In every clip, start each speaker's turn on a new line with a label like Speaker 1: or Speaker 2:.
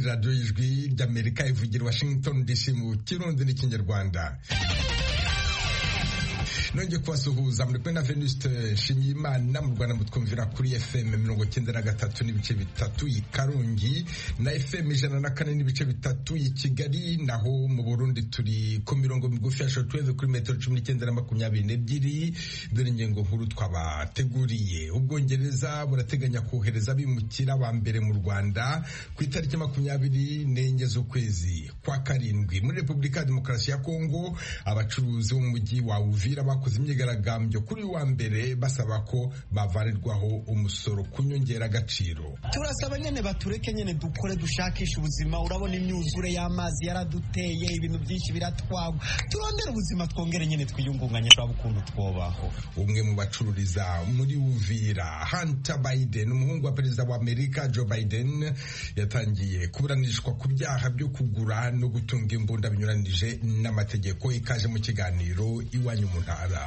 Speaker 1: radiyo y'ijwi ry'Amerika ivugira Washington DC mu Kirundi n'Ikinyarwanda. Nongeye kubasuhuza muri kumwe na Venuste Nshimiyimana mu Rwanda mutwumvira kuri FM 93 n'ibice bitatu i Karongi na FM 104 n'ibice bitatu i Kigali, naho mu Burundi turi ku mirongo migufi ya shortwave kuri metero 19 na 22. Dore ingingo nkuru twabateguriye. Ubwongereza burateganya kohereza abimukira ba mbere mu Rwanda ku itariki 24 z'ukwezi kwa karindwi. Muri Repubulika ya Demokarasi ya Kongo, abacuruzi bo mu mujyi wa Uvira bakoze imyigaragambyo kuri wa mbere basaba ko bavarirwaho umusoro ku nyongera agaciro.
Speaker 2: Turasaba nyene batureke nyene dukore dushakisha ubuzima. Urabona imyuzure y'amazi yaraduteye, ibintu byinshi biratwagwa. Turondera ubuzima twongere nyene twiyungunganye twaba ukuntu twobaho.
Speaker 1: Umwe mu bacururiza muri Uvira, Hunter Biden, umuhungu wa perezida wa Amerika Joe Biden, yatangiye kuburanishwa ku byaha byo kugura no gutunga imbunda binyuranije n'amategeko. Ikaje mu kiganiro iwanyu mu ntara.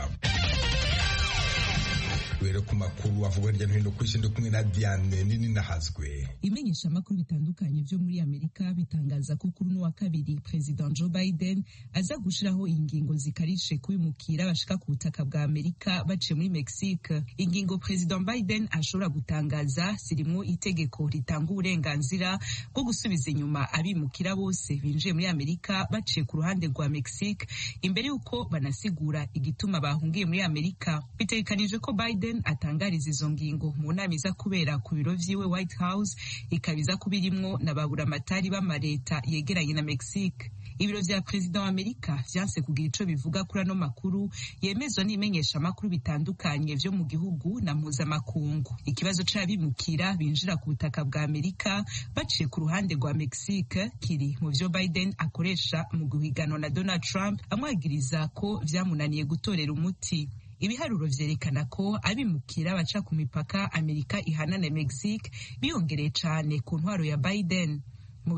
Speaker 1: Were ku makuru avuga hirya no hino ku isi kumwe na Diane nini nahazwe.
Speaker 3: Imenyesha amakuru bitandukanye byo muri Amerika bitangaza ko kuri no wa kabiri President Joe Biden aza gushiraho ingingo zikarishe kubimukira bashika ku butaka bwa Amerika baciye muri Mexique. Ingingo President Biden ashobora gutangaza zirimo itegeko ritanga uburenganzira bwo gusubiza inyuma abimukira bose binjiye muri Amerika baciye ku ruhande rwa Mexique imbere yuko banasigura igituma bahungiye muri Amerika. Bitegekanijwe ko Biden atangariza izo ngingo mu nama iza kubera ku biro vyiwe White House, ikabiza kubirimwo na baburamatari b'amareta yegeranye na Mexique. Ibiro vya President wa Amerika vyanse kugira ico bivuga kuri ano makuru yemezwa n'imenyesha amakuru bitandukanye vyo mu gihugu na mpuzamakungu. Ikibazo c'abimukira binjira ku butaka bwa Amerika baciye ku ruhande rwa Mexique kiri mu vyo Biden akoresha mu guhiganwa na Donald Trump, amwagiriza ko vyamunaniye gutorera umuti. Ibiharuro vyerekana ko abimukira baca ku mipaka Amerika ihana na Mexique biyongereye cane ku ntwaro ya Biden. Mu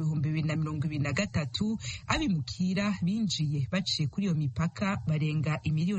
Speaker 3: 2023 abimukira binjiye baciye kuri iyo mipaka barenga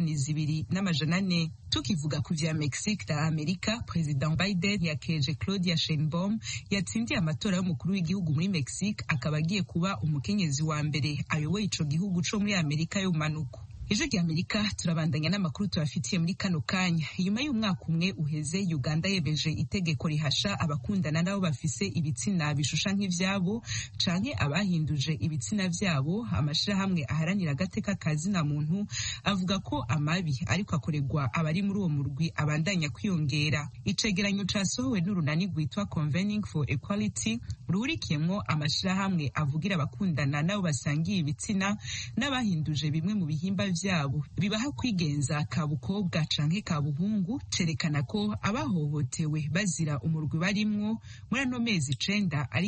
Speaker 3: 2.4 Tukivuga ku vya Mexique na Amerika, President Biden yakeje Claudia Sheinbaum yatsindiye amatora y'umukuru w'igihugu muri Mexique, akaba agiye kuba umukenyezi wa mbere ayoboye ico gihugu co muri Amerika y'umanuko. Ijwi ry'Amerika turabandanya n'amakuru tubafitiye muri kano kanya. Nyuma y'umwaka umwe uheze, Uganda yebeje itegeko rihasha abakundana nabo bafise ibitsina bishusha nk'ivyabo canke abahinduje ibitsina vyabo. Amashirahamwe aharanira agateka kazina muntu avuga ko amabi ariko akoregwa abari muri uwo murwi abandanya kwiyongera. Icegeranyo casohowe n'urunani rwitwa Convening for Equality ruhurikiyemwo amashirahamwe avugira abakundana nabo basangiye ibitsina n'abahinduje bimwe mu bihimba vyabo bibaha kwigenza ka bukobwa canke ka buhungu, cerekana ko abahohotewe bazira umurwi barimwo muri ano mezi 9 ari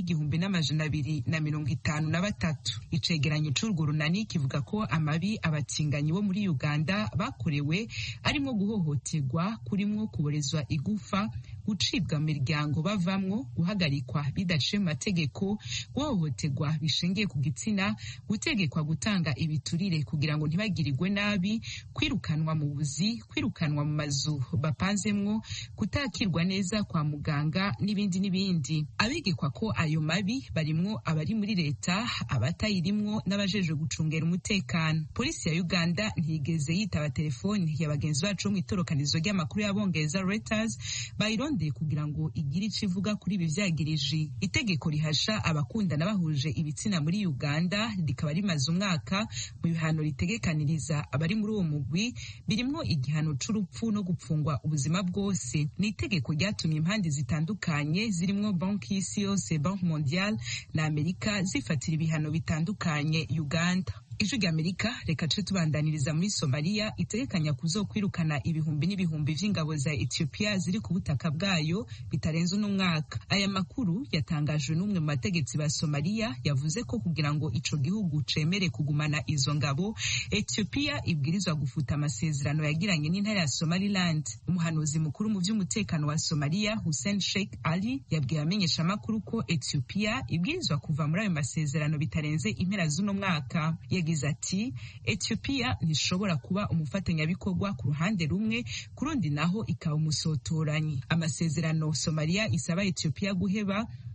Speaker 3: 1253. Icegeranyo c'urwo runani kivuga ko amabi abatinganyi bo muri Uganda bakorewe arimo guhohoterwa, kurimwo kuborezwa igufa, gucibwa mu miryango bavamwo, guhagarikwa bidaciye mu mategeko, guhohoterwa bishingiye ku gitsina, gutegekwa gutanga ibiturire kugira ngo ntibagire nabi, kwirukanwa mu buzi, kwirukanwa mu mazu bapanzemwo, kutakirwa neza kwa muganga n'ibindi. Abigekwa ko ayo mabi barimwo abari muri leta, abatayirimwo n'abajeje gucungera umutekano. Polisi ya Uganda ntiyigeze yitaba telefoni ya bagenzi bacu mu itorokanizo ry'amakuru y'abongereza Reuters bayirondeye kugira ngo igire ico ivuga kuri ibi vyagirije. Itegeko rihasha abakundana bahuje ibitsina muri Uganda rikaba rimaze umwaka mu bihano ritegekaniriza abari muri uwo mugwi, birimwo igihano c'urupfu no gupfungwa ubuzima bwose. Ni itegeko ryatumye impande zitandukanye zirimwo Banki y'Isi yose, Banki Mondiale na Amerika zifatira ibihano bitandukanye Uganda. Ijwi ry'Amerika reka tuje tubandaniriza muri Somalia, itegekanya kuzokwirukana ibihumbi n'ibihumbi vy'ingabo za Ethiopia ziri ku butaka bwayo bitarenze n'umwaka. Aya makuru yatangajwe n'umwe mu bategetsi ba Somalia, yavuze ko kugira ngo ico gihugu cemere kugumana izo ngabo, Ethiopia ibwirizwa gufuta amasezerano yagiranye n'intara ya Somaliland. Umuhanuzi mukuru mu vy'umutekano wa Somalia, Hussein Sheikh Ali, yabwiye amenyesha amakuru ko Ethiopia ibwirizwa kuva muri ayo masezerano bitarenze impera z'uno mwaka. Yagize ati Ethiopia ntishobora kuba umufatanyabikorwa ku ruhande rumwe, kurundi naho ikaba umusotoranyi. Amasezerano Somalia isaba Ethiopia guheba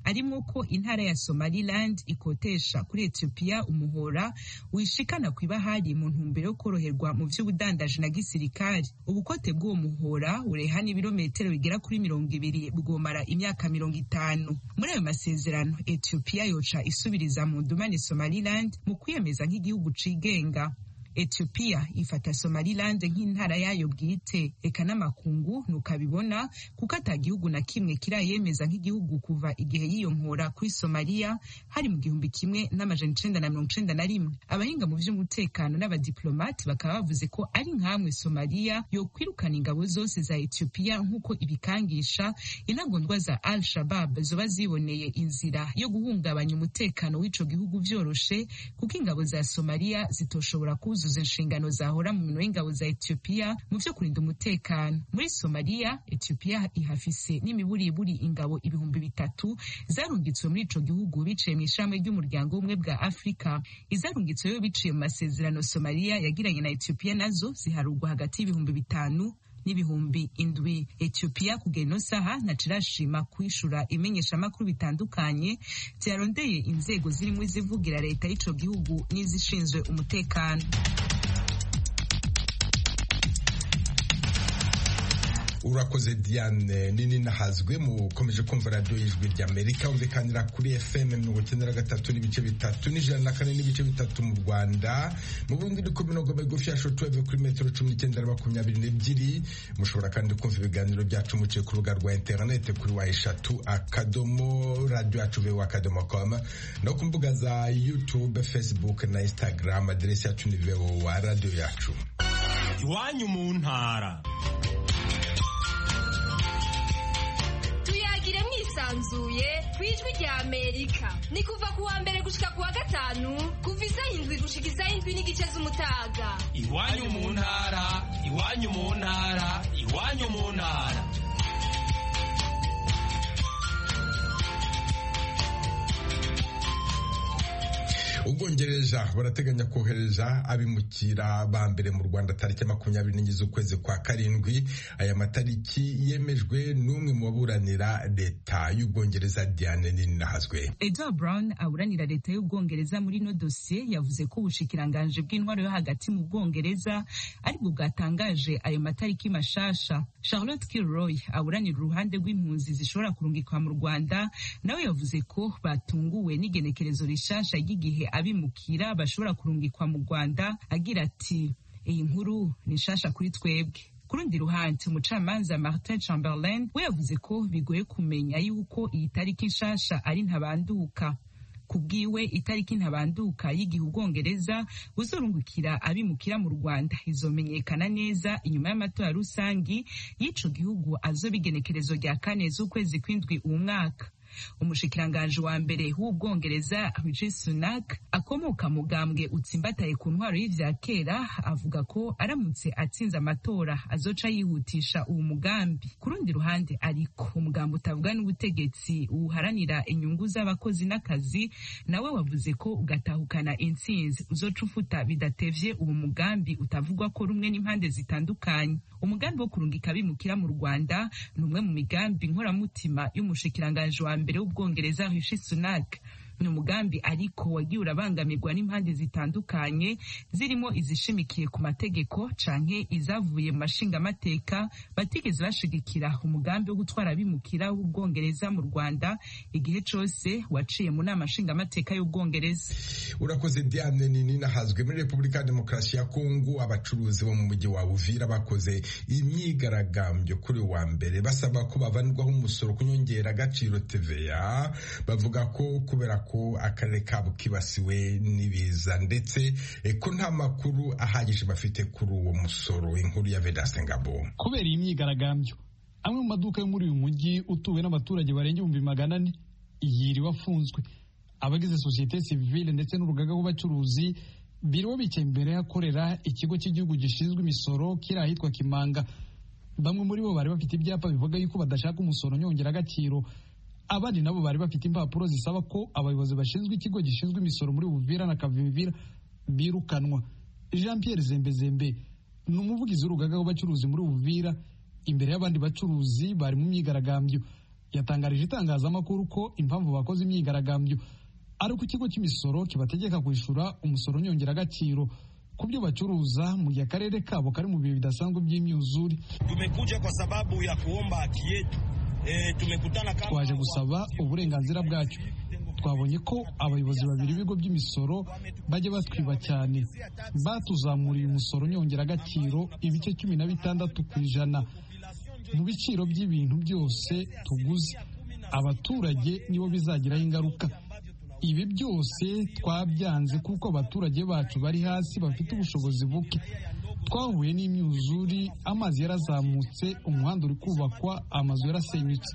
Speaker 3: arimwo ko intara ya Somaliland ikotesha kuri Ethiopia umuhora wishikana kw'ibahari mu ntumbero yo koroherwa mu vy'ubudandaji na gisirikari. Ubukote bw'uwo muhora ureha n'ibirometero bigera kuri 200 bwomara imyaka 50. Muri ayo masezerano Ethiopia yoca isubiriza mu ndumane Somaliland mu kwiyemeza nk'igihugu cigenga. Ethiopia ifata Somaliland nk'intara yayo bwite, eka n'amakungu nukabibona kuko atagihugu na kimwe kirayemeza nk'igihugu kuva igihe yiyonkora kuri Somalia hari mu 1991. Abahinga mu vy'umutekano n'abadiplomati bakaba bavuze ko ari nkamwe Somalia yo kwirukana ingabo zose za Ethiopia nk'uko ibikangisha intagondwa za Al-Shabaab zoba ziboneye inzira yo guhungabanya umutekano w'ico gihugu vyoroshe, kuko ingabo za Somalia zitoshobora kuzuza inshingano zahora mu minwe y'ingabo za Ethiopia mu vyo kurinda umutekano. Muri Somalia, Ethiopia ihafise n'imiburiburi ingabo 3,000 zarungitswe muri ico gihugu biciye mu ishami ry'umuryango w'ubumwe bwa Afrika. Izarungitswe yo biciye mu masezerano Somalia yagiranye na Ethiopia nazo ziharugwa hagati y'5,000 n'ibihumbi 7. Ethiopia kugeno saha nacirashima kwishura imenyesha makuru bitandukanye vyarondeye inzego zirimo izivugira leta y'ico gihugu n'izishinzwe umutekano.
Speaker 1: Urakoze Diane nini nahazwe mukomeje kumva radio y'ijwi ry'Amerika umvikanira kuri FM 93.3 n'ijana n'ibice bitatu mu Rwanda, mu Burundi ni ku mirongo migufi ya shortwave kuri metero 1922. Mushobora kandi kumva ibiganiro byacu muciye ku rubuga rwa internet kuri wa3.radio.com no ku mbuga za YouTube, Facebook na Instagram. Adresi yacu ni VOA radio yacu.
Speaker 4: Iwanyu mu ntara.
Speaker 5: Sanzuye kwijwi rya Amerika ni kuva kuwa mbere gushika kuwa gatanu kuva isaha 7 gushika isaha 7 n'igice z'umutaga.
Speaker 4: Iwanyu mu ntara, iwanyu mu ntara, iwanyu mu ntara.
Speaker 1: Ubwongereza barateganya kohereza abimukira ba mbere mu Rwanda tariki 24 z'ukwezi kwa karindwi. Aya matariki yemejwe n'umwe mu baburanira leta y'Ubwongereza Diane Ninahazwe.
Speaker 3: Edward Brown aburanira leta y'Ubwongereza muri no dossier yavuze ko ubushikiranganje bw'intwaro yo hagati mu Bwongereza aribwo bwatangaje ayo matariki mashasha. Charlotte Kilroy aburanira uruhande rw'impunzi zishobora kurungikwa mu Rwanda nawe yavuze ko batunguwe n'igenekerezo rishasha ry'igihe abimukira bashobora kurungikwa mu Rwanda, agira ati iyi nkuru ni shasha kuri twebwe. Kurundi ruhande umucamanza Martin Chamberlain we yavuze ko bigoye kumenya yuko iyi tariki nshasha ari ntabanduka. Kubwiwe itariki ntabanduka y'igihe Ubwongereza buzorungukira abimukira mu Rwanda izomenyekana neza inyuma y'amatora rusangi y'ico gihugu azobigenekerezo rya 4 z'ukwezi kw'indwi uwo mwaka. Umushikiranganje wa mbere w'Ubwongereza Rishi Sunak akomoka mu gambwe utsimbataye ku ntwaro y'ivya kera avuga ko aramutse atsinze amatora azoca yihutisha uwo mugambi. Kurundi ruhande ariko umugambi utavuga n'ubutegetsi uharanira inyungu z'abakozi n'akazi nawe wavuze ko ugatahukana intsinzi uzoca ufuta bidatevye uwo mugambi utavugwa ko rumwe n'impande zitandukanye. Umugambi wo kurungika abimukira mu Rwanda ni umwe mu migambi nkoramutima y'umushikiranganje wa mbere w'Ubwongereza Rishi Sunak. Ni umugambi ariko wagiye urabangamirwa n'impande zitandukanye zirimo izishimikiye ku mategeko canke izavuye mu mashingamateka batigeze bashigikira umugambi wo gutwara abimukira w'Ubwongereza mu Rwanda igihe cose waciye mu nama nshingamateka y'Ubwongereza.
Speaker 1: Urakoze Diane Ninahazwe. Muri Republika ya Demokarasi ya Kongo abacuruzi bo mu mujyi wa Uvira bakoze imyigaragambyo kuri wa mbere basaba ko bavanirwaho umusoro kunyongera agaciro TVA. Bavuga ko kubera ko akarere kabo kibasiwe n'ibiza ndetse ko nta makuru ahagije bafite kuri uwo musoro. Inkuru ya Vedaste Ngabo.
Speaker 6: Kubera iyi myigaragambyo amwe mu maduka yo muri uyu mujyi utuwe n'abaturage barenga 400 yiriwe afunzwe. Abagize societe civile ndetse n'urugaga rw'abacuruzi biriwe bicaye imbere yakorera ikigo cy'igihugu gishinzwe imisoro kiri ahitwa Kimanga. Bamwe muri bo bari bafite ibyapa bivuga yuko badashaka umusoro nyongera agaciro. Abandi nabo bari bafite impapuro zisaba ko abayobozi bashinzwe ikigo gishinzwe imisoro muri Uvira na Kavimvira birukanwa. Jean Pierre Zembezembe ni umuvugizi w'urugaga rw'abacuruzi muri Uvira imbere y'abandi bacuruzi bari mu myigaragambyo. yatangarije itangazamakuru ko impamvu bakoze imyigaragambyo ari uko ikigo cy'imisoro kibategeka kwishyura umusoro nyongeragaciro ku byo bacuruza mu gihe akarere kabo kari mu bihe bidasanzwe by'imyuzure.
Speaker 7: Tumekuja kwa sababu ya kuomba haki yetu.
Speaker 6: Twaje gusaba uburenganzira bwacu. Twabonye ko abayobozi babiri b'ibigo by'imisoro bajya batwiba cyane, batuzamuriye umusoro nyongeragaciro ibice 16% mu biciro by'ibintu byose tuguze. Abaturage nibo bizagiraho ingaruka. Ibi byose twabyanze kuko abaturage bacu bari hasi bafite ubushobozi buke. Twahuye n'imyuzuri, amazi yarazamutse, umuhanda uri kubakwa, amazu yarasenyutse.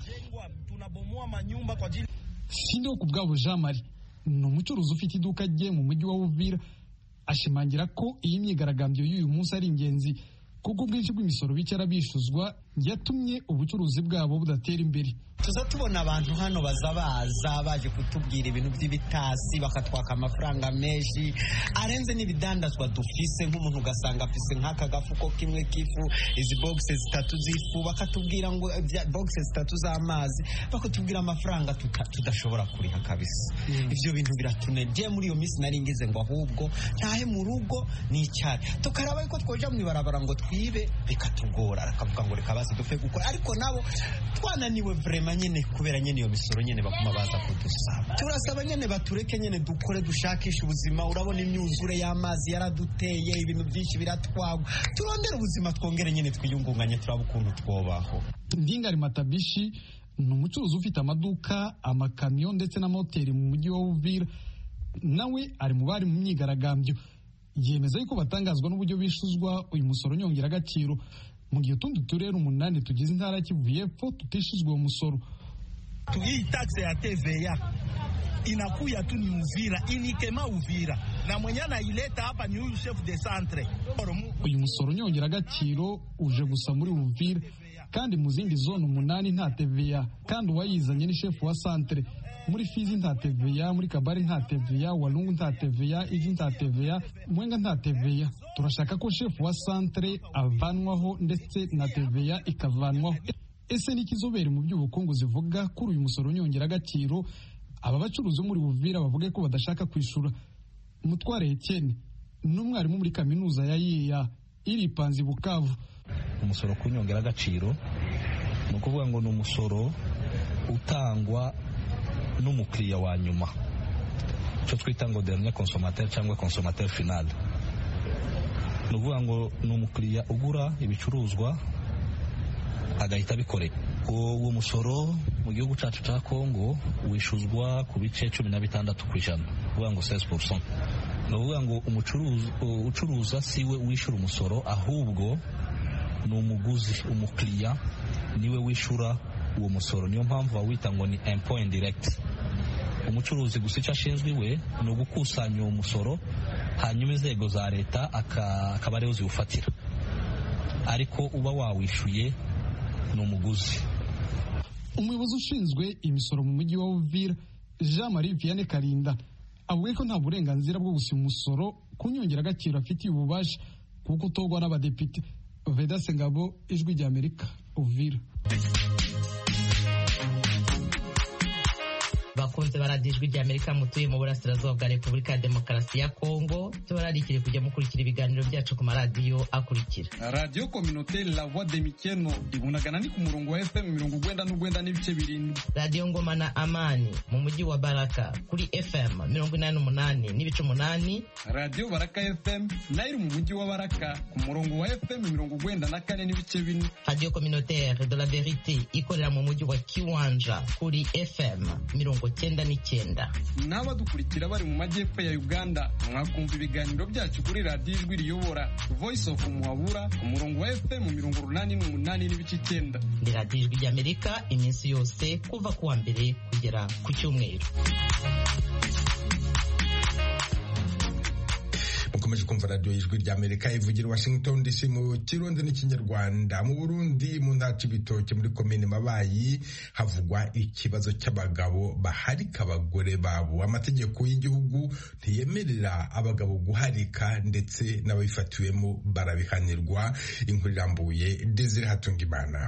Speaker 6: Sindo ku bwabo Jean Marie ni umucuruzi ufite iduka rye mu mujyi wa Uvira, ashimangira ko iyi myigaragambyo y'uyu munsi ari ingenzi kuko ubwinshi bw'imisoro bicara bishuzwa yatumye ubucuruzi bwabo budatera imbere.
Speaker 2: Tuza tubona abantu hano baza baje kutubwira ibintu by'ibitasi bakatwaka amafaranga menshi arenze n'ibidandazwa dufise, nk'umuntu ugasanga afise nk'aka gafuko kimwe kifu, izi boxes 3 zifu, bakatubwira ngo boxes 3 z'amazi, bakatubwira amafaranga tudashobora kuriha kabisa. Ivyo bintu biratunejye. Muri iyo minsi nari ngize ngo ahubwo ntahe mu rugo n'icyari tukaraba yuko twoja mu ibarabara ngo twibe, bikatugora, akavuga ngo reka bazi dufe gukora, ariko nabo twananiwe vraiment nyene kubera nyene iyo misoro nyene bakuma baza kudusaba. Turasaba nyene batureke nyene dukore dushakisha ubuzima. Urabona imyuzure y'amazi yaraduteye, ibintu byinshi biratwagwa, turondera ubuzima twongere nyene twiyungunganye turaba ukuntu twobaho.
Speaker 6: Ndingari Matabishi ni umucuruzi ufite amaduka, amakamyo ndetse n'amahoteli mu mujyi wa Uvira, nawe ari mu bari mu myigaragambyo. Yemeza yuko batangazwa n'uburyo bishuzwa uyu musoro nyongeragaciro mu gihe utundi turere 8 tugize intara Kivu y'Epfo tutishizwe uwo musoro.
Speaker 7: Hii taxe ya TVA inakuya tu ni Uvira, inikema Uvira, na mwenye anaileta hapa ni huyu chef de centre.
Speaker 6: Uyu musoro nyongeragaciro uje gusa muri Uvira, kandi mu zindi zone 8 nta TVA, kandi uwayizanye ni chef wa centre. Muri Fizi nta TVA, muri Kabari nta TVA, Walungu nta TVA, Igi nta TVA, Mwenga nta TVA. Turashaka ko chef wa centre avanwaho ndetse na TVA ikavanwaho. Ese nikizobere mu by'ubukungu zivuga kuri uyu musoro nyongeragaciro aba bacuruzi muri Uvira bavuga ko badashaka kwishura. Mutware Etienne n'umwarimu muri kaminuza ya Yeya iri Panzi Bukavu.
Speaker 8: Umusoro ku nyongeragaciro no kuvuga ngo ni umusoro utangwa n'umukiriya wa nyuma, cyo twita ngo dernier consommateur cyangwa consommateur final. No kuvuga ngo ni umukiriya ugura ibicuruzwa agahita bikorera. Uwo musoro mu gihugu cyacu cya Kongo wishuzwa ku bice 16%, kuvuga ngo 16%. No kuvuga ngo ucuruza siwe wishura umusoro, ahubwo ni umuguzi, umukiriya niwe wishura uwo musoro. Niyo mpamvu bawita ngo ni impôt indirect. Umucuruzi gusa icyo ashinzwe we ni ugukusanya uwo musoro, hanyuma inzego za leta akaba ariho ziwufatira, ariko uba wawishuye ni umuguzi.
Speaker 6: Umuyobozi ushinzwe imisoro mu mujyi wa Uvira Jean Marie Vianney Karinda avuga ko nta burenganzira bwo gusiba umusoro ku nyongeragaciro afitiye ububasha kuko utogwa n'abadepite. Vedaste Ngabo, Ijwi ry'Amerika, Uvira.
Speaker 9: Bakunze baradijwi ry'Amerika mutuye mu burasirazuba bwa Repubulika ya Demokarasi ya Kongo, tubararikire kujya mukurikira ibiganiro byacu ku maradiyo akurikira:
Speaker 6: Radio Communautaire La Voix de Mikeno ibunagana ni ku murongo wa FM 99 n'ibice 7,
Speaker 9: Radio Ngoma na Amani mu mujyi wa Baraka kuri FM 88 n'ibice 8,
Speaker 6: Radio Baraka FM nayo mu mujyi wa Baraka ku murongo wa FM 94 n'ibice 4,
Speaker 9: Radio Communautaire de la Vérité ikorera mu mujyi wa Kiwanja kuri FM 99.
Speaker 6: N'abadukurikira bari mu majyepfo ya Uganda mwakumva ibiganiro byacu kuri Radio Ijwi riyobora Voice of Muhabura ku murongo wa FM 88 n'ibice 9.
Speaker 9: Ni Radio Ijwi ry'Amerika iminsi yose kuva ku wa mbere kugera ku cyumweru.
Speaker 1: Mukomeje kumva Radio Ijwi ry'Amerika ivugira Washington DC mu Kirundi n'Ikinyarwanda. Mu Burundi mu ntara y'Ibitoke muri komine Mabayi havugwa ikibazo cy'abagabo baharika abagore babo. Amategeko y'igihugu ntiyemerera abagabo guharika ndetse n'ababifatiwemo barabihanirwa. Inkuru irambuye Desire Hatungimana.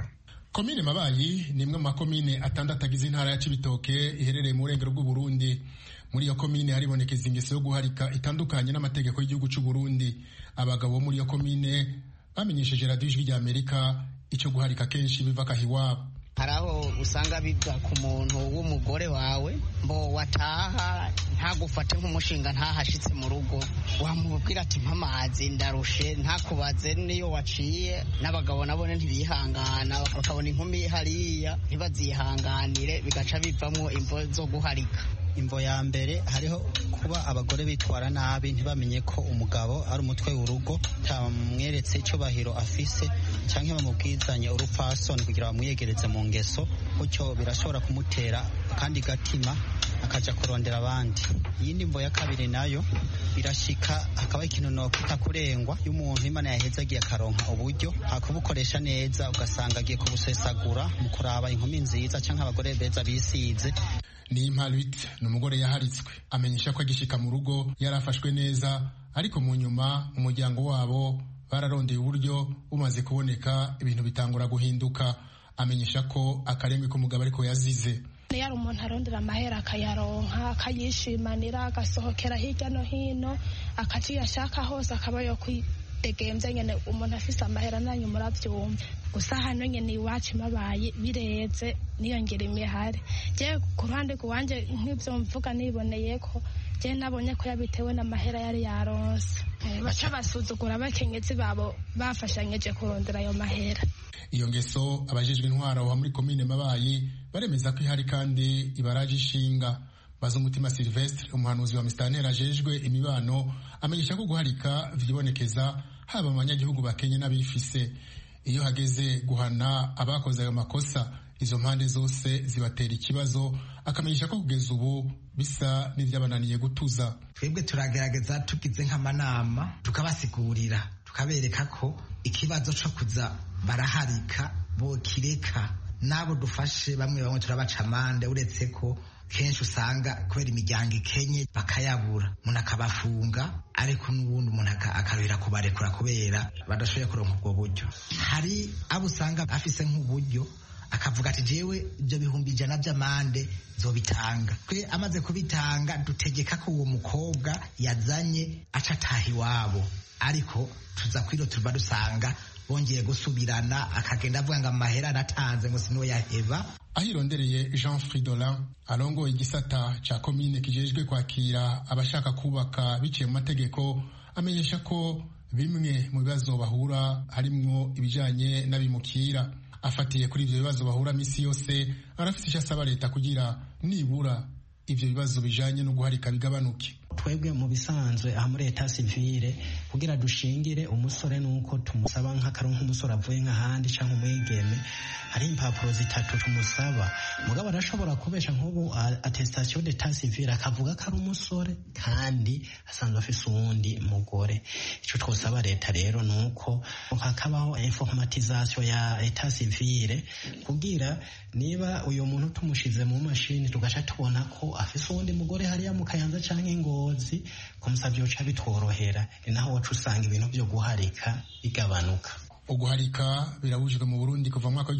Speaker 10: Komine Mabayi ni imwe mu makomine atandatu agize intara ya Cibitoke iherereye mu burengero bw'u Burundi. Muri iyo komine haribonekeza ingeso yo guharika itandukanye n'amategeko y'igihugu cy'u Burundi. Abagabo bo muri iyo komine bamenyesheje radiyo Ijwi ry'Amerika icyo guharika kenshi biva kahiwabo.
Speaker 11: hari aho usanga biga ku muntu w'umugore wawe mbo wataha ntagufate nk'umushinga ntahashitse mu rugo wamubwira ati mpamazi ndarushe ntakubaze niyo waciye n'abagabo nabone ntibihangana bakabona inkumi hariya ntibazihanganire bigaca bivamwo imvo zo guharika.
Speaker 2: imvo ya mbere hariho kuba abagore bitwara nabi ntibamenye ko umugabo ari umutwe w'urugo tamweretse icyubahiro afise cyangwa bamubwizanye urupfasoni kugira bamwiyegereze mu ngeso gutyo birashobora kumutera kandi gatima akaja kurondera abandi. Iyindi mvo ya kabiri nayo birashika hakaba ikintu no kutakurengwa y'umuntu Imana yahezagiye akaronka uburyo hakubukoresha neza ugasanga agiye kubusesagura mu kuraba inkumi nziza cyangwa abagore beza bisize.
Speaker 10: Ni Impaluit ni umugore yaharitswe amenyesha ko agishika mu rugo yarafashwe neza ariko mu nyuma umuryango wabo bararondeye uburyo bumaze kuboneka ibintu bitangura guhinduka. Amenyesha ko akarengwe k'umugabo ariko yazize
Speaker 12: yari umuntu arondera amahera akayaronka akayishimanira agasohokera hirya no hino akaciye ashaka hose akaba yo kwidegemvya nyene umuntu afise amahera nanyu muravyumva gusa hano nyene iwacu mabaye bireze niyongera imihari je ku ruhande rwanje nk'ivyo mvuga niboneye ko je nabonye ko yabitewe n'amahera yari yaronse baca basuzugura abakenyezi babo bafashanyeje kurondera ayo mahera.
Speaker 10: Iyo ngeso abajejwe intwaro wa muri komine Mabayi baremeza ko ihari kandi ibaraje ishinga. Bazumutima Silvestre umuhanuzi wa Mistanteri ajejwe imibano amenyesha ko guharika vyibonekeza haba abanyagihugu bakenye n'abifise. Iyo hageze guhana abakoze ayo makosa izo mpande zose zibatera ikibazo akamenyesha ko kugeza ubu bisa n'ivyabananiye gutuza.
Speaker 13: Twebwe turagerageza tugize nk'amanama tukabasigurira tukabereka ko ikibazo co kuza baraharika bo kireka nabo dufashe bamwe turabaca amande uretse ko kenshi usanga kubera imiryango ikenye bakayabura umuntu akabafunga ariko n'ubundi umuntu akabira kubarekura kubera badashoboye kuronka ubwo buryo. Hari abo usanga afise nk'uburyo akavuga ati jewe ibyo bihumbi 100 by'amande zobitanga twe amaze kubitanga dutegeka ko uwo mukobwa yazanye aca ataha iwabo ariko tuza kwiro tuba dusanga bongeye gusubirana akagenda avuga ngo amahera aratanze ngo sino yaheba.
Speaker 10: Ahirondereye Jean Fridolin arongoye igisata ca komine kijejwe kwakira abashaka kubaka biciye mu mategeko amenyesha ko bimwe mu bibazo bahura harimwo ibijanye n'abimukira. Afatiye kuri ivyo bibazo bahura misi yose arafise icyo asaba leta kugira nibura ivyo bibazo bijanye no guharika bigabanuke.
Speaker 2: Twebwe mu bisanzwe aha muri leta civile kugira dushingire umusore nuko tumusaba nk'akaronka umusore avuye nk'ahandi canke umwigeme hari impapuro zitatu tumusaba mugabo arashobora kubesha nk'ubu attestation d'état civil akavuga ko ari umusore kandi asanzwe afise uwundi mugore. Ico twosaba leta rero nuko hakabaho informatisation ya état civil kugira niba uyo muntu tumushize mu mashini tugaca tubona ko afise uwundi mugore hariya mu Kayanza canke Ngozi kumusavyo ca bitworohera naho wacu usanga ibintu byo guharika bigabanuka.
Speaker 10: Uguharika birabujijwe mu Burundi kuva mu mwaka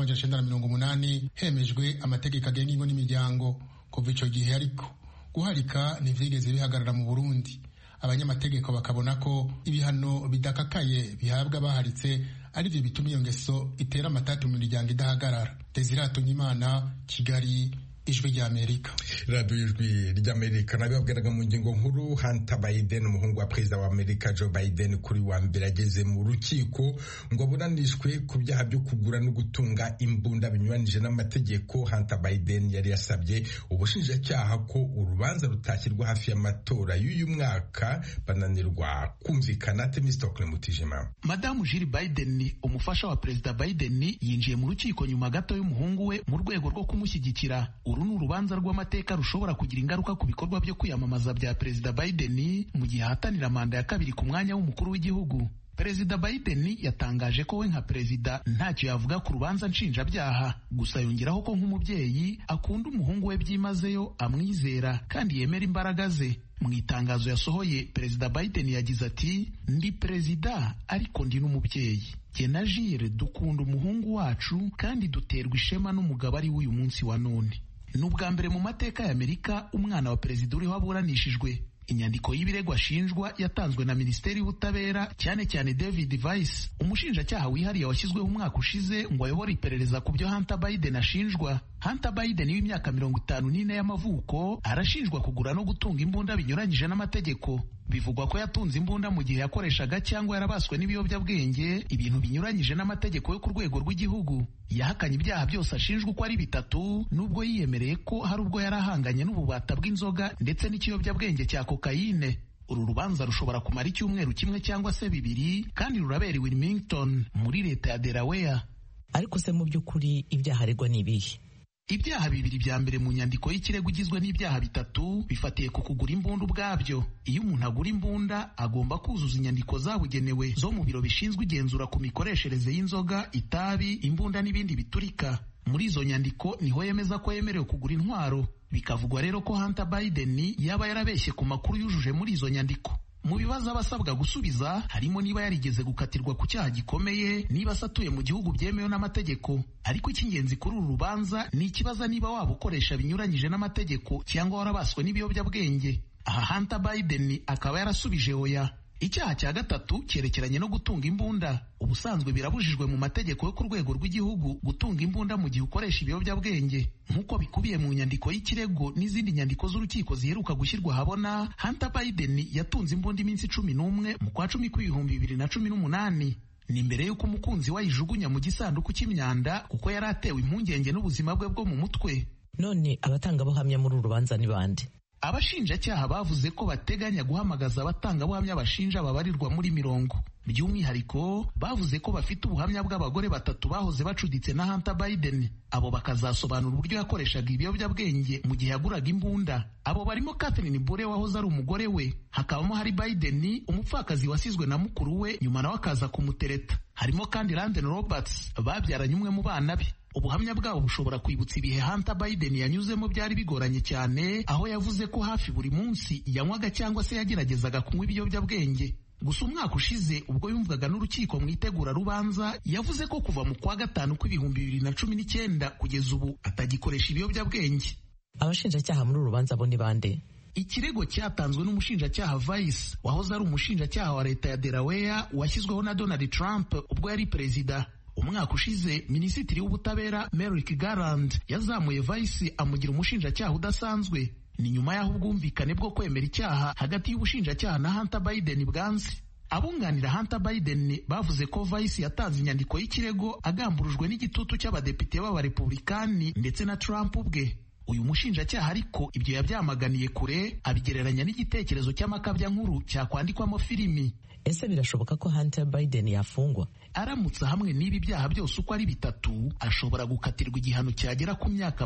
Speaker 10: w'1980 hemejwe amategeko agenga ingo n'imiryango. Kuva ico gihe ariko guharika ntivyigeze bihagarara mu Burundi. Abanyamategeko bakabona ko ibihano bidakakaye bihabwa abaharitse arivyo bituma iyo ngeso itera amatati mu miryango idahagarara. Desirato Nyimana, Kigali, Ijwi ry'Amerika.
Speaker 1: Radio Ijwi ry'Amerika nabibabwiraga mu ngingo nkuru. Hunter Biden umuhungu wa perezida wa Amerika Joe Biden kuri wa mbere ageze mu rukiko ngo aburanishwe ku byaha byo kugura no gutunga imbunda binyuranije n'amategeko. Hunter Biden yari yasabye ubushinjacyaha ko urubanza rutashyirwa hafi y'amatora y'uyu mwaka bananirwa kumvikana. Temistokle Mutijima.
Speaker 14: Madamu Jill Biden umufasha wa perezida Biden yinjiye mu rukiko nyuma gato y'umuhungu we mu rwego rwo kumushyigikira. Uru ni urubanza rw'amateka rushobora kugira ingaruka ku bikorwa byo kwiyamamaza bya perezida Biden mu gihe ahatanira manda ya kabiri ku mwanya w'umukuru w'igihugu. Perezida Biden yatangaje ko we nka perezida ntacyo yavuga ku rubanza nshinjabyaha, gusa yongeraho ko nk'umubyeyi akunda umuhungu we byimazeyo, amwizera kandi yemera imbaraga ze. Mu itangazo yasohoye, Perezida Biden yagize ati, ndi perezida ariko ndi n'umubyeyi. Jye na Jill dukunda umuhungu wacu kandi duterwa ishema n'umugabo ari w'uyu munsi wa none. Ni ubwa mbere mu mateka ya Amerika umwana wa perezida uriho aburanishijwe. Inyandiko y'ibirego ashinjwa yatanzwe na Minisiteri y'Ubutabera, cyane cyane David Weiss, umushinjacyaha wihariye washyizweho umwaka ushize ngo ayobore iperereza ku byo Hunter Biden ashinjwa. Hunter Biden w'imyaka 54 y'amavuko arashinjwa kugura no gutunga imbunda binyuranyije n'amategeko. Bivugwa ko yatunze imbunda mu gihe yakoreshaga cyangwa yarabaswe n'ibiyobyabwenge, ibintu binyuranyije n'amategeko yo ku rwego rw'igihugu. Yahakanye ibyaha byose ashinjwa uko ari 3, nubwo yiyemereye ko hari ubwo yari ahanganye n'ububata bw'inzoga ndetse n'ikiyobyabwenge cya kokayine. Uru rubanza rushobora kumara icyumweru kimwe cyangwa se 2 kandi rurabera i Wilmington muri leta ya Delaware.
Speaker 9: Ariko se mu by'ukuri ibyaha aregwa ni ibihe?
Speaker 14: Ibyaha 2 bya mbere mu nyandiko y'ikirego igizwe n'ibyaha 3 bifatiye ku kugura imbunda ubwabyo. Iyo umuntu agura imbunda agomba kuzuza inyandiko zabugenewe zo mu biro bishinzwe igenzura ku mikoreshereze y'inzoga, itabi, imbunda n'ibindi biturika. Muri izo nyandiko niho yemeza ko yemerewe kugura intwaro. Bikavugwa rero ko Hunter Biden yaba yarabeshye ku makuru yujuje muri izo nyandiko. Mu bibazo abasabwa gusubiza harimo niba yarigeze gukatirwa ku cyaha gikomeye, niba asatuye mu gihugu byemewe n'amategeko. Ariko icy'ingenzi kuri uru rubanza ni ikibazo niba waba ukoresha binyuranyije n'amategeko cyangwa warabaswe n'ibiyobyabwenge. Aha Hunter Biden akaba yarasubije oya. Icyaha cya gatatu cyerekeranye no gutunga imbunda. Ubusanzwe birabujijwe mu mategeko yo ku rwego rw'igihugu gutunga imbunda mu gihe ukoresha ibiyobyabwenge. Nk'uko bikubiye mu nyandiko y'ikirego n'izindi nyandiko z'urukiko ziheruka gushyirwa habona, Hunter Biden yatunze imbunda iminsi 11 mu kwa 10 2018. Ni mbere y'uko umukunzi we ayijugunya mu gisanduku cy'imyanda kuko yari atewe impungenge n'ubuzima bwe bwo mu mutwe.
Speaker 9: None abatangabuhamya muri uru rubanza ni bande?
Speaker 14: Abashinjacyaha bavuze ko bateganya guhamagaza abatangabuhamya bashinja babarirwa muri 10. By'umwihariko bavuze ko bafite ubuhamya bw'abagore 3 bahoze bacuditse na Hunter Biden. Abo bakazasobanura uburyo yakoreshaga ibiyobyabwenge mu gihe yaguraga imbunda. Abo barimo Catherine Bure wahoze ari umugore we, hakabamo Harry Biden umupfakazi wasizwe na mukuru we nyuma nawe akaza kumutereta. Harimo kandi Landon Roberts babyaranye umwe mu bana be. Ubuhamya bwabo bushobora kwibutsa ibihe Hunter Biden yanyuzemo byari bigoranye cyane, aho yavuze ko hafi buri munsi yanywaga cyangwa se yageragezaga kunywa ibiyobyabwenge. Gusa umwaka ushize ubwo yumvaga n'urukiko mu itegura rubanza, yavuze ko kuva mu kwa 5 2019 kugeza ubu atagikoresha ibiyobyabwenge.
Speaker 9: Abashinjacyaha muri uru rubanza bo ni bande?
Speaker 14: Ikirego cyatanzwe n'umushinjacyaha Weiss wahoze ari umushinjacyaha wa leta ya Delaware washyizweho na Donald Trump ubwo yari perezida. Umwaka ushize Minisitiri w'Ubutabera Merrick Garland yazamuye Weiss amugira umushinjacyaha udasanzwe. Ni nyuma y'aho ubwumvikane bwo kwemera icyaha hagati y'ubushinjacyaha na Hunter Biden bwanze. Abunganira Hunter Biden bavuze ko Weiss yatanze inyandiko y'ikirego agamburujwe n'igitutu cy'abadepite b'abarepublikani ndetse na Trump ubwe. Uyu mushinjacyaha ariko ibyo yabyamaganiye kure, abigereranya n'igitekerezo cy'amakabya nkuru cyakwandikwamo filimi.
Speaker 9: Ese birashoboka ko Hunter Biden yafungwa?
Speaker 14: Aramutse hamwe n'ibi byaha byose uko ari 3 ashobora gukatirwa igihano cyagera ku myaka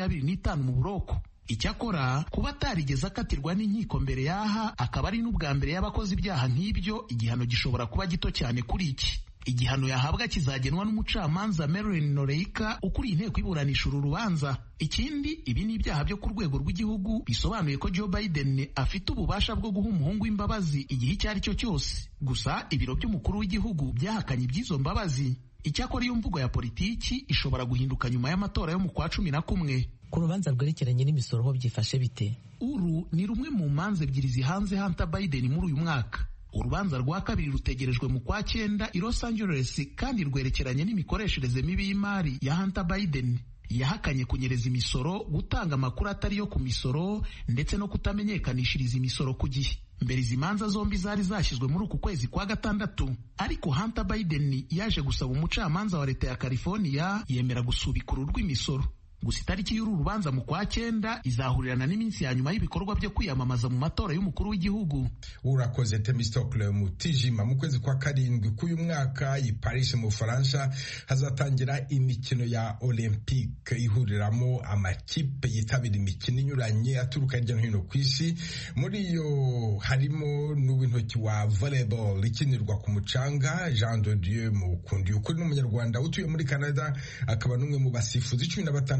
Speaker 14: 25 mu buroko. Icyakora kuba atarigeze akatirwa n'inkiko mbere yaha akaba ari n'ubwa mbere y'abakoze ibyaha nk'ibyo, igihano gishobora kuba gito cyane kuri iki. Igihano yahabwa kizagenwa n'umucamanza Marilyn Noreika ukuriye inteko iburanisha uru rubanza. Ikindi, ibi ni ibyaha byo ku rwego rw'igihugu bisobanuye ko Joe Biden afite ububasha bwo guha umuhungu w'imbabazi igihe icyo ari cyo cyose. Gusa ibiro by'umukuru w'igihugu byahakanye iby'izo mbabazi. Icyakora iyo mvugo ya politiki ishobora guhinduka nyuma y'amatora yo mu kwa 11.
Speaker 9: Ku rubanza rwerekeranye n'imisoro ho byifashe bite?
Speaker 14: Uru ni rumwe mu manza ebyiri zihanze Hunter Biden muri uyu mwaka. Urubanza rwa kabiri rutegerejwe mu kwa 9 i Los Angeles kandi rwerekeranye n'imikoreshereze mibi y'imari ya Hunter Biden. Yahakanye kunyereza imisoro, gutanga amakuru atari yo ku misoro ndetse no kutamenyekanishiriza imisoro ku gihe. Mbere izi manza zombi zari zashyizwe muri uku kwezi kwa 6, ariko Hunter Biden yaje gusaba umucamanza wa leta ya California yemera gusubika uru rw'imisoro. Gusa itariki y'uru rubanza mu kwa 9 izahurirana n'iminsi ya nyuma y'ibikorwa byo kwiyamamaza mu matora y'umukuru w'igihugu.
Speaker 1: Urakoze Themistocle Mutijima. Mu kwezi kwa 7 k'uyu mwaka i Paris mu Faransa hazatangira imikino ya Olympique ihuriramo amakipe yitabira imikino inyuranye aturuka hirya no hino ku isi. Muri yo harimo n'uw'intoki wa volleyball ikinirwa ku mucanga. Jean de Dieu Mukundi ukuri n'umunyarwanda utuye muri Canada akaba n'umwe mu basifuzi 16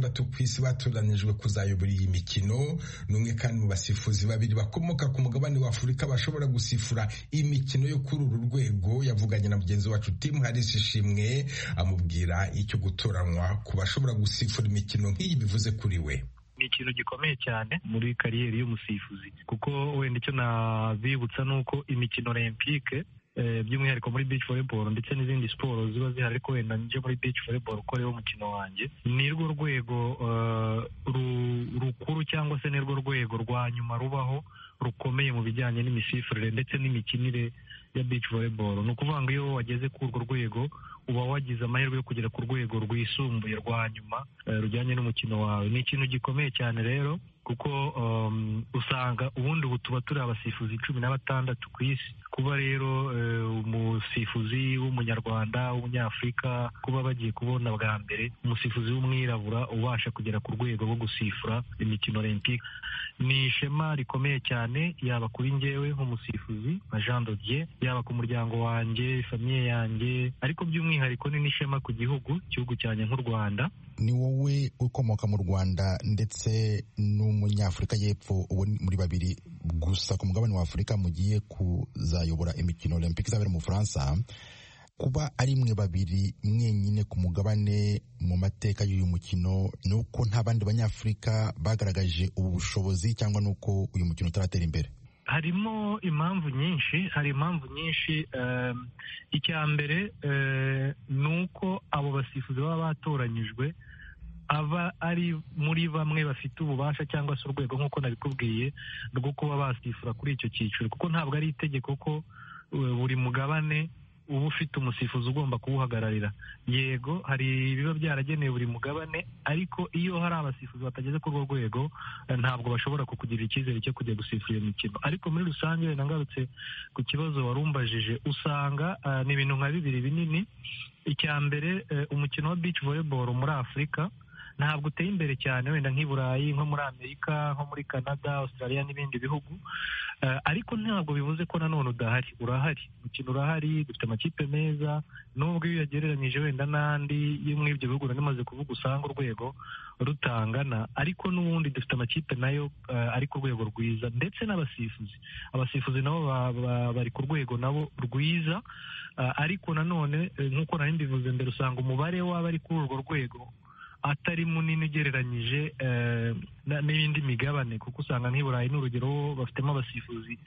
Speaker 1: batandatu ku isi batoranijwe kuzayobora iyi mikino. N'umwe kandi mu basifuzi babiri bakomoka ku mugabane wa Afurika bashobora gusifura imikino yo kuri uru rwego. Yavuganye na mugenzi wacu Tim Harris Ishimwe amubwira icyo gutoranywa ku bashobora gusifura imikino nk'iyi bivuze kuri we.
Speaker 15: Ni ikintu gikomeye cyane muri kariyeri y'umusifuzi, kuko wenda icyo nabibutsa ni uko imikino olympique by'umwihariko muri beach volleyball ndetse n'izindi siporo ziba zihari, ariko wenda nje muri beach volleyball uko rero umukino wanjye ni rwo rwego rukuru cyangwa se ni rwo rwego rwa nyuma rubaho rukomeye mu bijyanye n'imisifurire ndetse n'imikinire ya beach volleyball. Ni ukuvuga ngo iyo wageze kuri urwo rwego uba wagize amahirwe yo kugera ku rwego rwisumbuye rwa nyuma rujyanye n'umukino wawe. Ni ikintu gikomeye cyane rero, kuko usanga ubundi ubu tuba turi abasifuzi 16 ku isi. Kuba rero umusifuzi w'umunyarwanda w'umunyafurika kuba bagiye kubona bwa mbere umusifuzi w'umwirabura ubasha kugera ku rwego rwo gusifura imikino olympique ni ishema rikomeye cyane, yaba kuri njyewe nk'umusifuzi nka Jean Dodier, yaba ku muryango wanjye, famiye yanjye, ariko by'umwihariko ni n'ishema ku gihugu cyanjye nk'u Rwanda.
Speaker 16: Ni wowe ukomoka mu Rwanda ndetse n'umunyafurika y'Epfo, ubu muri babiri gusa ku mugabane wa Afurika mugiye kuzayobora imikino olympique izabera mu Bufaransa. Kuba ari mwe babiri mwenyine ku mugabane mu mateka y'uyu mukino, nuko nta bandi banyafurika bagaragaje ubu bushobozi cyangwa nuko uyu mukino utaratera imbere?
Speaker 15: Harimo impamvu nyinshi, icya mbere ni uko abo basifuzi baba batoranyijwe aba ari muri bamwe bafite ububasha cyangwa se urwego nk'uko nabikubwiye rwo kuba basifura kuri icyo cyiciro, kuko ntabwo ari itegeko ko buri mugabane uba ufite umusifuzi ugomba kuwuhagararira. Yego hari ibiba byaragenewe buri mugabane, ariko iyo hari abasifuzi batageze kuri urwo rwego ntabwo bashobora kukugirira icyizere cyo kujya gusifura iyo mikino. Ariko muri rusange nangarutse ku kibazo warumbajije, usanga ni ibintu nka bibiri binini. Icya mbere, umukino wa beach volleyball muri Afurika ntabwo uteye imbere cyane, wenda nk'i Burayi, nko muri Amerika, nko muri Canada, Australia n'ibindi bihugu, ariko ntabwo bivuze ko nanone udahari. Urahari, umukino urahari, dufite amakipe meza, nubwo iyo yagereranyije wenda n'andi yo muri ibyo bihugu namaze kuvuga usanga urwego rutangana, ariko n'ubundi dufite amakipe nayo ari ku rwego rwiza, ndetse abasifuzi nabo bari ku rwego nabo rwiza, ariko nanone nk'uko nari mbivuze mbere, usanga umubare w'abari kuri urwo rwego atari munini ugereranyije n'ibindi migabane, kuko usanga nk'i Burayi n'urugero bafitemo abasifuzi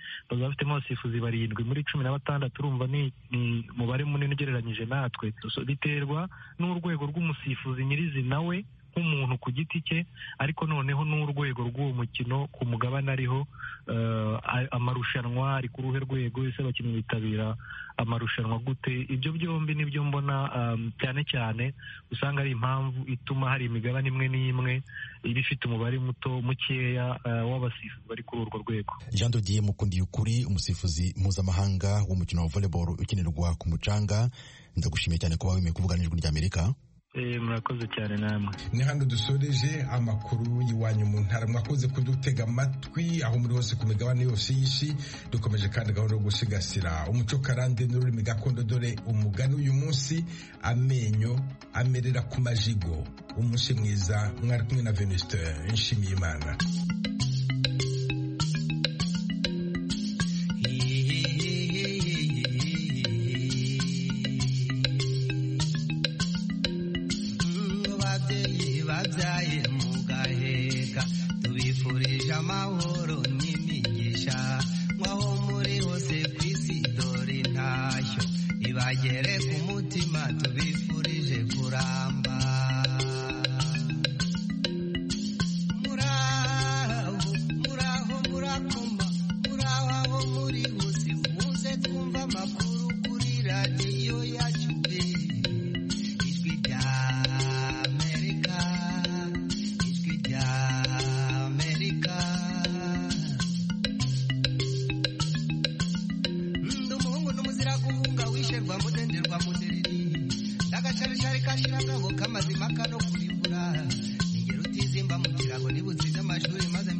Speaker 15: 7 muri 16, urumva ni umubare munini ugereranyije natwe. Biterwa n'urwego rw'umusifuzi nyirizina we nk'umuntu ku giti cye, ariko noneho n'urwego rw'uwo mukino ku mugabane ariho. Amarushanwa ari ku ruhe rwego, ese abakinnyi bitabira amarushanwa gute? Ibyo byombi nibyo mbona cyane cyane usanga ari impamvu ituma hari imigabane imwe n'imwe iba ifite umubare mukeya w'abasifuzi bari kuri urwo rwego.
Speaker 16: Jean Dodier Mukundiyukuri, umusifuzi mpuzamahanga w'umukino wa volleyball ukinirwa ku mucanga, ndagushimiye cyane kuba wemeye kuvugana n'Ijwi ry'Amerika.
Speaker 15: Murakoze cyane namwe.
Speaker 1: Ni hano dusoreje amakuru y'iwanyu mu ntara. Mwakoze kudutega amatwi aho muri hose ku migabane yose y'isi. Dukomeje kandi gahunda yo gusigasira umuco karande n'ururimi gakondo, dore umugani uyu munsi: amenyo amerera ku majigo. Umunsi mwiza, mwari kumwe na Venuste Nshimiyimana.
Speaker 17: babyaye mugaheka, tubifurije amahoro n'imigisha, mwaho muri hose ku isi dore intashyo ibagere ku mutima, tubifurije kuramba. Muraho murakoma, muraho aho muri hose, muze twumva amakuru kuri radiyo yacu. Kashirangabo kamazima kano kurimbura, ingero utizimba mu kirago nibuzize amashuri maze